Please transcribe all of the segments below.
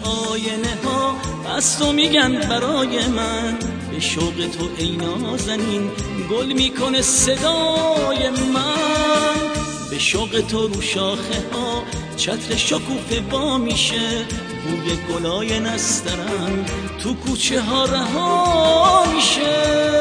آینه ها از تو میگن برای من، به شوق تو ای نازنین گل میکنه صدای من. به شوق تو رو شاخه ها چتر شکوفه وا میشه، بوی گلای نسترن تو کوچه ها رها میشه.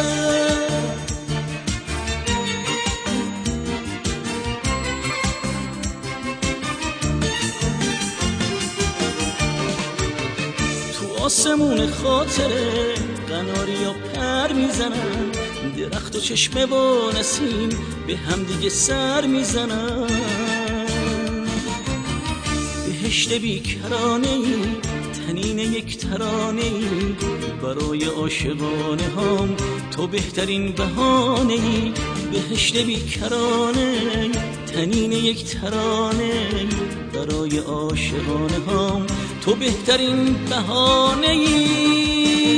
آسمون خاطره قناریا پر میزنن، درخت و چشمه و نسیم به هم دیگه سر میزنن. بهشت بیکرانه ای تنین یک ترانه ای، برای عاشقانه هام تو بهترین بهانه ای. بهشت بیکرانه تنین یک ترانه، برای عاشقانه هام تو بهترین بهانه ای.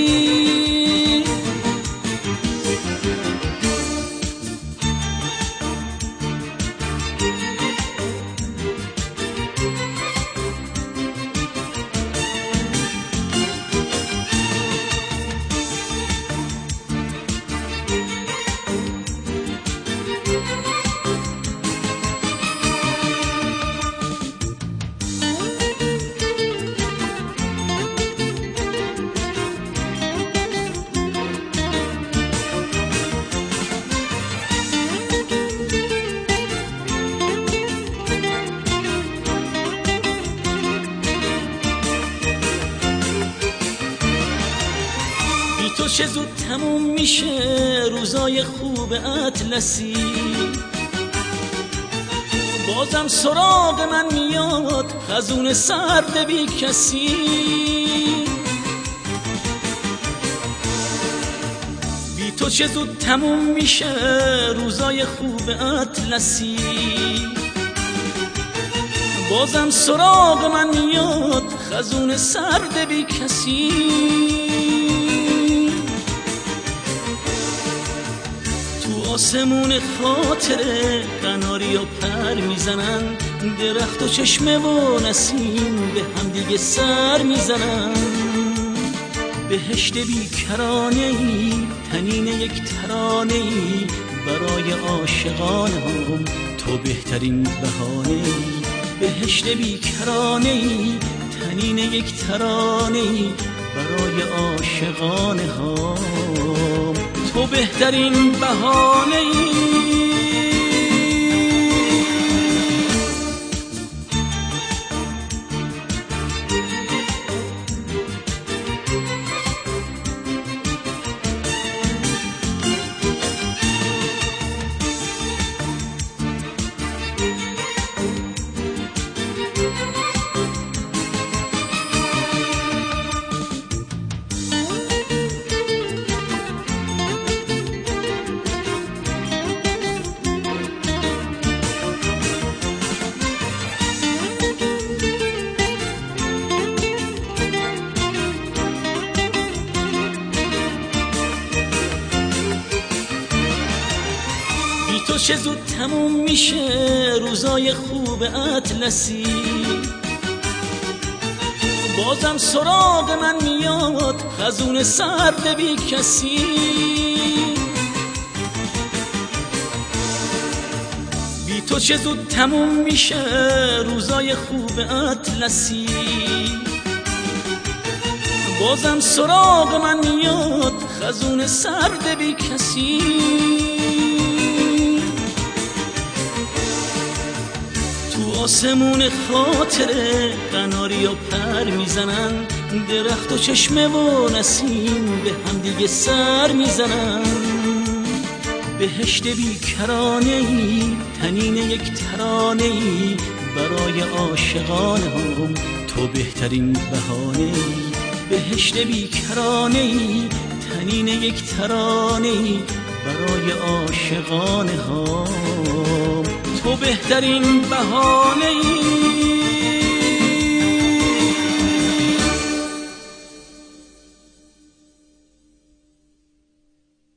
تو چه زود تموم میشه روزای خوب اطلسی، بازم سراغ من میاد خزون سرد بی کسی. بی تو چه زود تموم میشه روزای خوب اطلسی، بازم سراغ من میاد خزون سرد بی کسی. آسمون خاطره قناریا پر میزنن، درخت و چشمه و نسیم به هم دیگه سر میزنن. بهشت بیکرانه ای تنین یک ترانه ای، برای عاشقان هم تو بهترین بهانه ای. بهشت بیکرانه ای تنین یک ترانه ای، برای عاشقان هم تو بهترین بهانه ای. تو چه زود تموم میشه روزای خوب اطلسی، بازم سراغ من میاد خزون سرد بی کسی. بی تو چه زود تموم میشه روزای خوب اطلسی، بازم سراغ من میاد خزون سرد بی کسی. آسمون خاطره قناریا پر میزنن، درخت و چشمه و نسیم به هم دیگه سر میزنن. بهشت بیکرانه ای تنین یک ترانه ای، برای عاشقان هم تو بهترین بهانه ای. بهشت بیکرانه ای تنین یک ترانه ای، برای عاشقان هم تو بهترین بهانه ای.